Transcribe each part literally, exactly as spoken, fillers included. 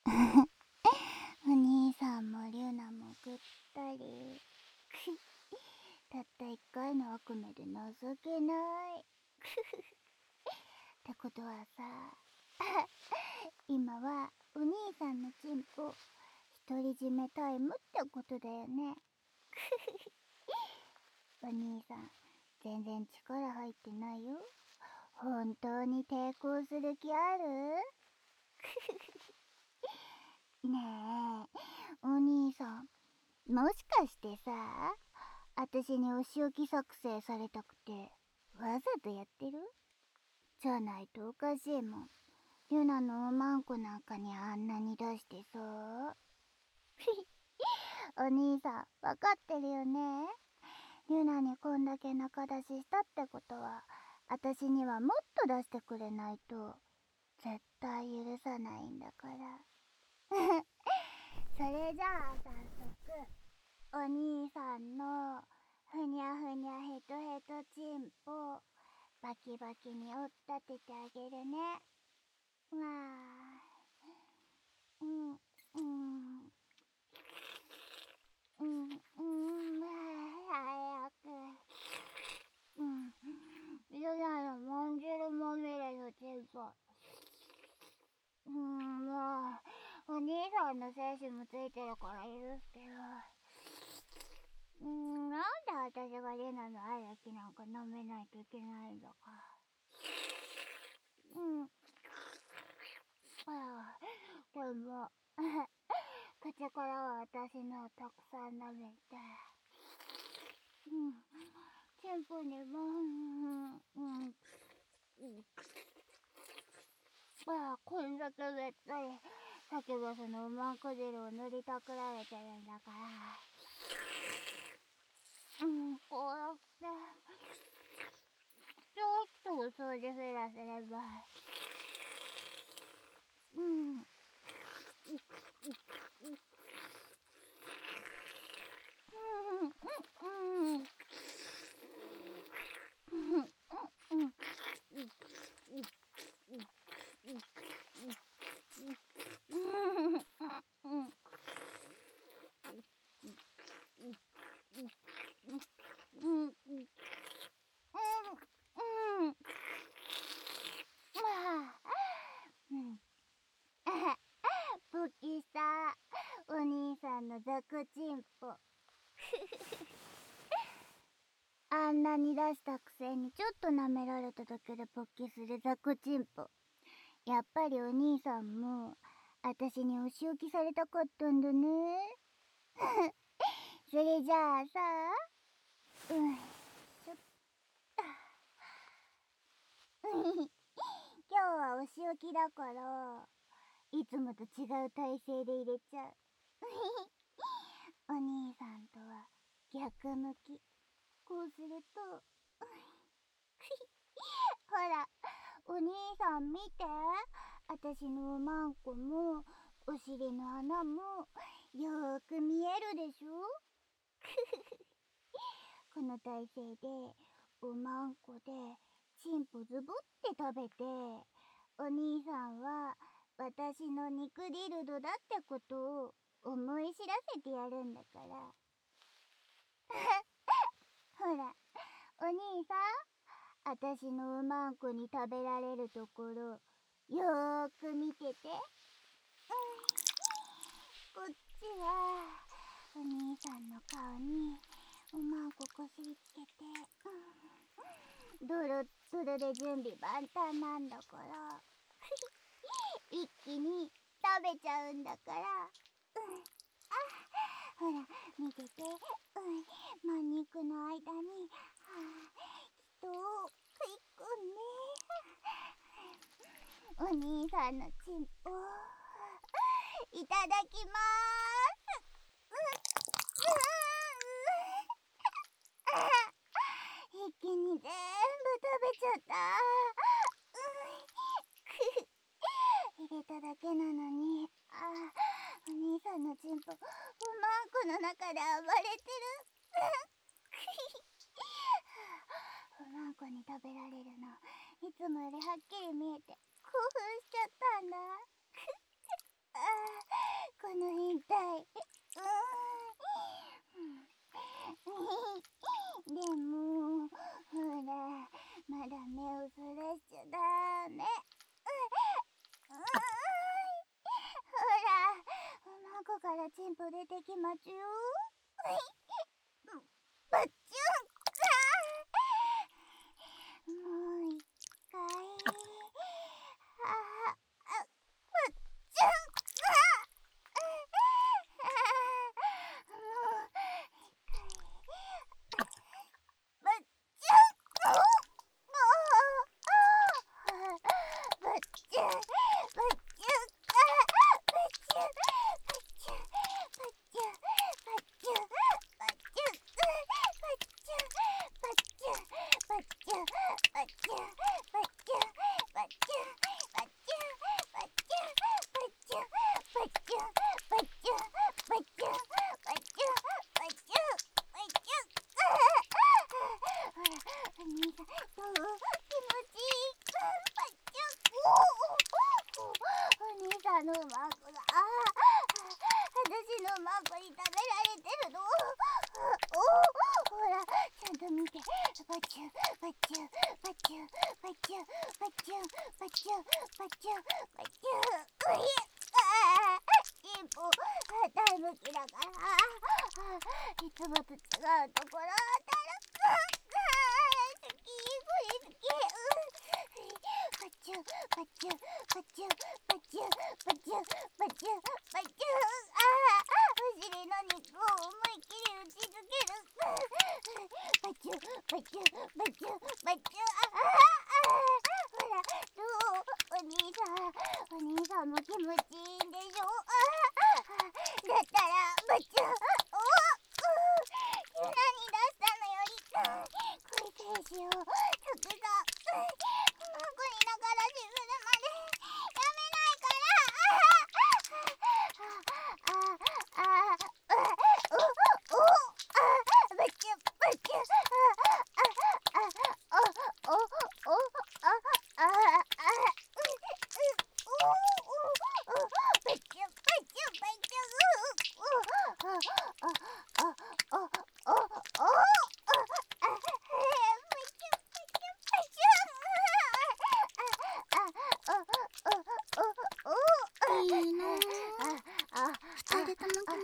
お兄さんもリュナもぐったり。たった一回の悪夢で情けない。ってことはさ、今はお兄さんのチンポ独り占めタイムってことだよね。お兄さん全然力入ってないよ。本当に抵抗する気ある？ねえ、お兄さん、もしかしてさ、私にお仕置き作成されたくてわざとやってる？じゃないとおかしいもん。ユナのおまんこなんかにあんなに出してさ。お兄さんわかってるよね。ユナにこんだけ仲出ししたってことは、私にはもっと出してくれないと絶対許さないんだから。それじゃあ早速、お兄さんのふにゃふにゃヘトヘトチンポバキバキに追っ立ててあげるね。わー、うんうんうんうん、早く。うん、ユナのもんじるまみれのチンポ。うん、もうお兄さんの精子もついてるから許すけど、うん、なんで私がレナのアイラキなんか舐めないといけないんだか。うん。ああ、でも、口からは私のをたくさん舐めて、うん、チンポにも、うん、うん、ああ、こんだけべったり、先バスのうまんこ汁を塗りたくられてるんだから、うん、こうやって、ちょっとお掃除すらすれば、うん。勃起した。お兄さんのザクチンポ。あんなに出したくせにちょっと舐められただけで勃起するザクチンポ。やっぱりお兄さんも私にお仕置きされたかったんだね。それじゃあさ、うんしょっと。今日はお仕置きだからいつもと違う体勢で入れちゃう。お兄さんとは逆向き。こうすると、ほら、お兄さん見て。私のおまんこもお尻の穴もよーく見えるでしょ。この体勢でおまんこでチンポズボって食べて、お兄さんは私の肉ディルドだってことを思い知らせてやるんだから。ほら、お兄さん、私のおまんこに食べられるところよーく見てて。うん、こっちはお兄さんの顔におまんここすりつけて、うん、ドロッドロで準備万端なんだから一気に食べちゃうんだから。うん、あ、ほら見てて。うん、まん肉の間に、はあ、人を食い込んね。お兄さんのチンポいただきまーす。うん、うん、一気に全部食べちゃった。うん、入れただけなのに、あ、お兄さんのチンポおまんこの中で暴れてる。おまんこに食べられるのいつもよりはっきり見えて興奮しちゃったんだ。あがチンポ出てきまちゅよ。バッチュン。もう一回。ああ、バッチュン。あのマークが、ああ、私のマークに食べられてるの。おお、ほら、ちゃんと見て。バチュー、バチュー、バチュー、バチュー、バチュー、バチュー、バチュー、バチュー。うい、ああ、チンポ、大向きだから、いつもと違うところ当たる。好き、これ好き。バチュー、バチュー、バチュー、バチュー、バチュー、バチュー、バチュー。ああ、お尻の肉を思いっきり打ちつける。バチュー、バチュー、バチュー、バチュー。ああ、ほら、どう？お兄さん、お兄さんも気持ちいいんでしょ？だったら、バチュー、おお、何出したのより、恋返しをたくさん、マークに仲出しするまでやめないから。ああ、ああ、おお、あ、バチュー、バチュー、ああ、あ、おお、お、あ、あ、あ、バチュー、バチュー、バチュー、お、あ、あ、お、お、お、 いいなぁ。二人とも気持ちよさそう。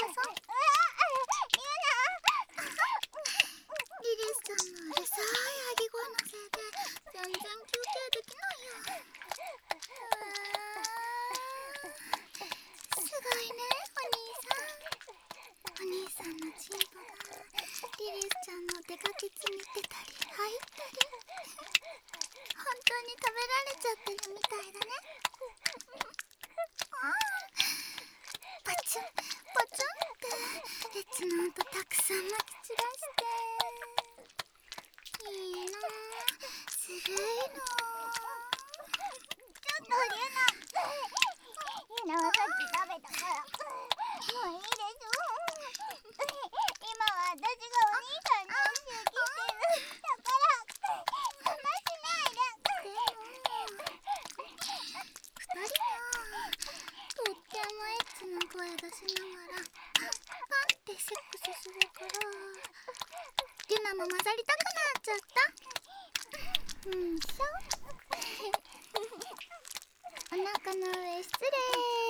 リリスちゃんのうるさいアギ声のせいで全然休憩できないよ。すごいね、お兄さん。お兄さんのチンポがリリスちゃんのデカケツ見てたり入ったり、本当に食べられちゃってるみたいだね。パチュンパチュンってレッツの音たくさんまき散らして、いいなぁ、ずるいの。 ちょっとリュナ、リュナはさっき食べたからもういいでしょ。今は私がお兄さんに教えきってる。だから邪魔しないで。 二人はとってもエッチな声出しながらパンパンってセックスするから、リュナも混ざりたくなっちゃった。うんしょ。お腹の上失礼。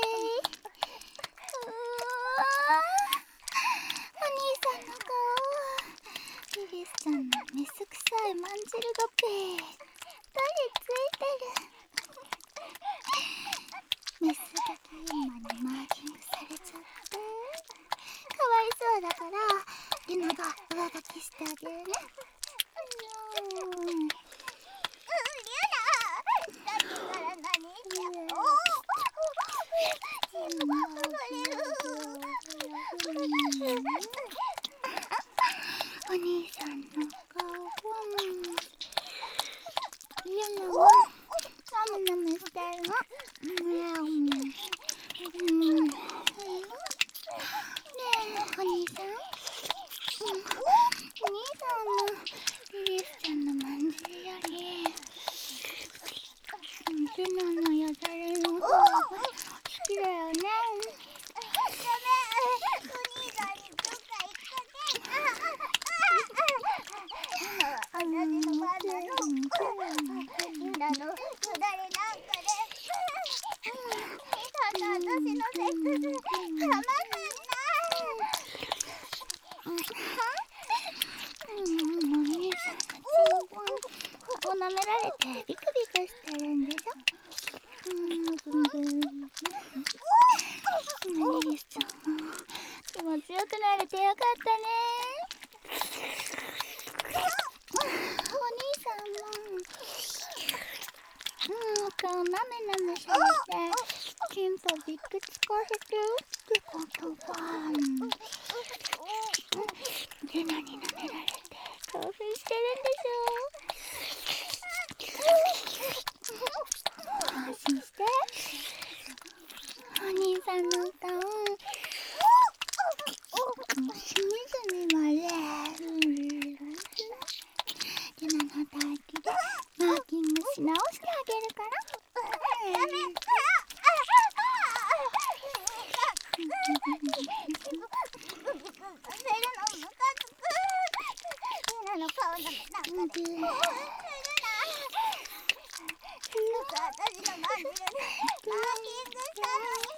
うわー、お兄さんの顔、リリスちゃんのメス臭いまんじるがべーったりついてる。メスだけ今にマーキングされちゃって、かわいそうだからリナが上書きしてあげるね。うん、 リュナ、さっきから何してんの？おお、チンポが剥がれる。 お兄さんの顔、リナもナムナムしてるの。うんねえ、お兄さん、お兄さんもリリスちゃんのまんじりよりリナのよだれの方が好きだよね。 ごめん、お兄さんにちょっかいかけ。今は私の番なの。リュナのよだれなんかでお兄さんと私のセックスたまんない。 かせてってことは、ユナに舐められて興奮してるんでしょ。安心して。お兄さんの歌を清水にまでユナの唾液でマーキングし直してあげるから。やめて。ユナの顔の中でするな。私のマジルでマーキングしたのに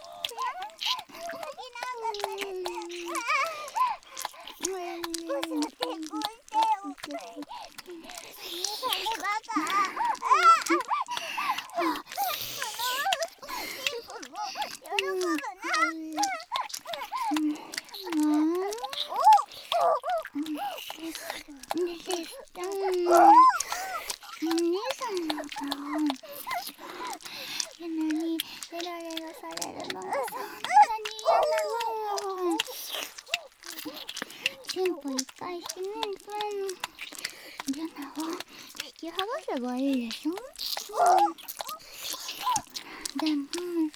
泣きなんかされて少しは抵抗してよ。兄さんのバカ。このシンプルも喜ぶな。ねえさん、お兄さんの顔ユナにヘラヘラされるのがそんなに嫌なの。チンポ一回してね、ユナを引き剥がせばいいでしょ。でも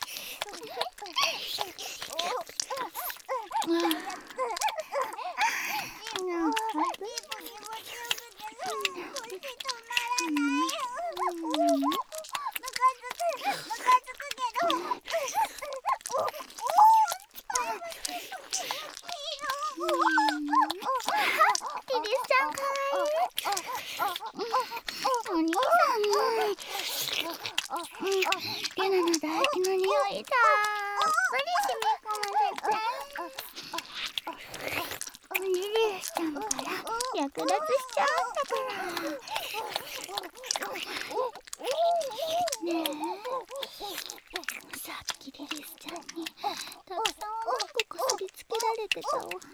ユナの唾液の匂いたっぷり染み込ませて、おにぎりちゃんから略奪しちゃうんだからねえ。さっきリリスちゃんにたくさん甘くこすりつけられてたお花、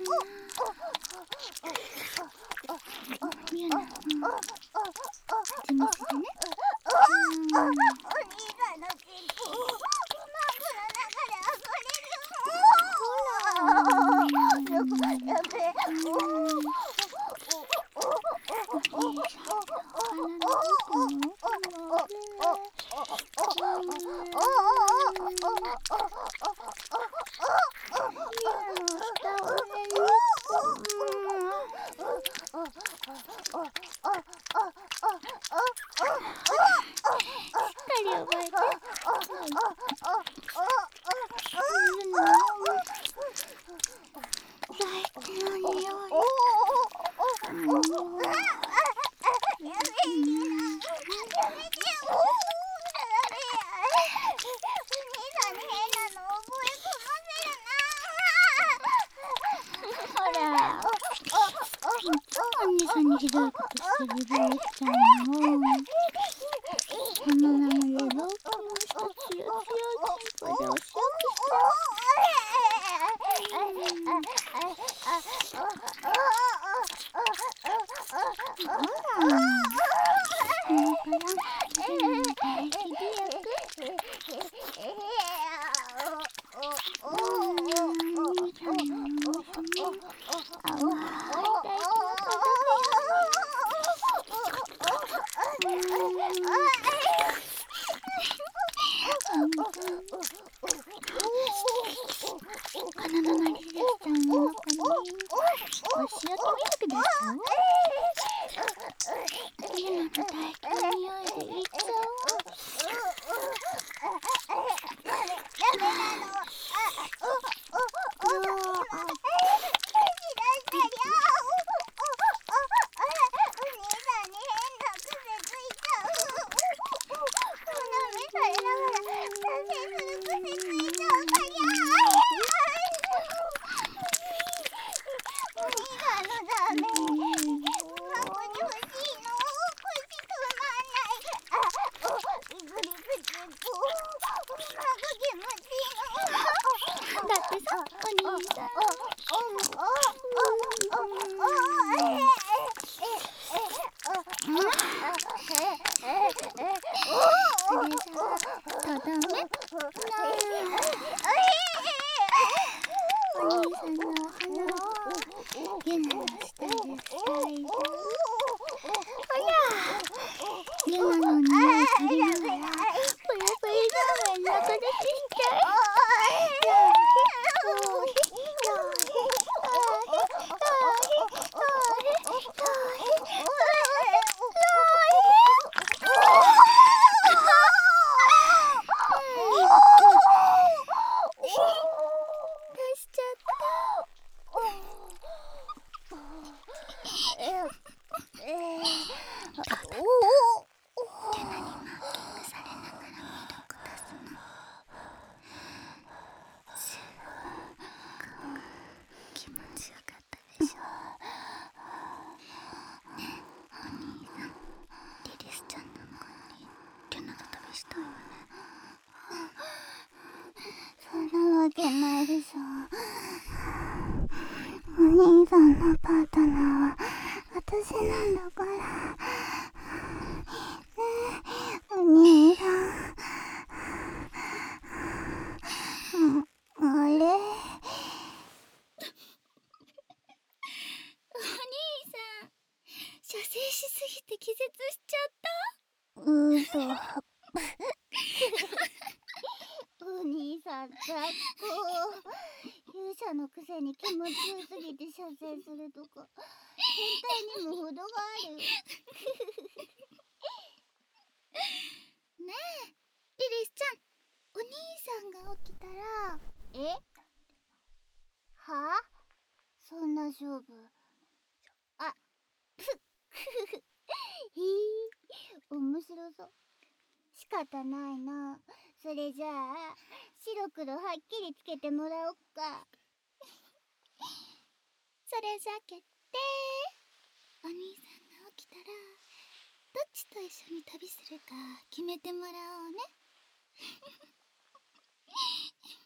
ユナも地道でね。ひどいことしてるリリスちゃんのこの名も夜道機の一つよつよチンポでお仕置きしたほら今から自分の唾液で焼く。兄さんの甘い唾液のこのままリリスちゃんの中にお塩とミルクでしょ。ユナの唾液の匂いでいっちゃおう。だってさ、お兄さんそれじゃあとどめないぞ。リュウナの匂い嗅ぎながらプリプリラーメン仲出ししちゃう。出しちゃった。ええおお手なにマーキングされながらミルク出すのすごく気持ちよかったでしょ。ねえお兄さん、リリスちゃんなんかにリュナと旅したいよね。 そんなわけないでしょ。お兄さんのパートナーは私なんだから。ねえ、お兄さん。うん、あれ？ お兄さん、射精しすぎて気絶しちゃった。 うーそ。お兄さんだっこ。勇者のくせに気持ちよすぎて射精するとか変態にも程がある。 ねえリリスちゃん、お兄さんが起きたら。 え？はあ？そんな勝負。あ、ふっひー、面白そう。仕方ないな。それじゃあ白黒はっきりつけてもらおっか。 それじゃ決定。お兄さんが起きたらどっちと一緒に旅するか決めてもらおうね。